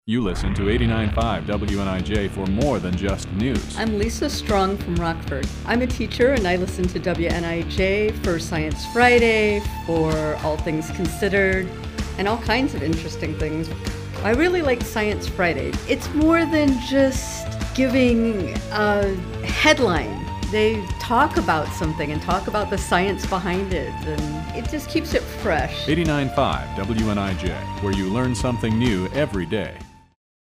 You listen to 89.5 WNIJ for more than just news. I'm Lisa Strong from Rockford. I'm a teacher and I listen to WNIJ for Science Friday, for All Things Considered, and all kinds of interesting things. I really like Science Friday. It's more than just giving a headline. They talk about something and talk about the science behind it, and it just keeps it fresh. 89.5 WNIJ, where you learn something new every day.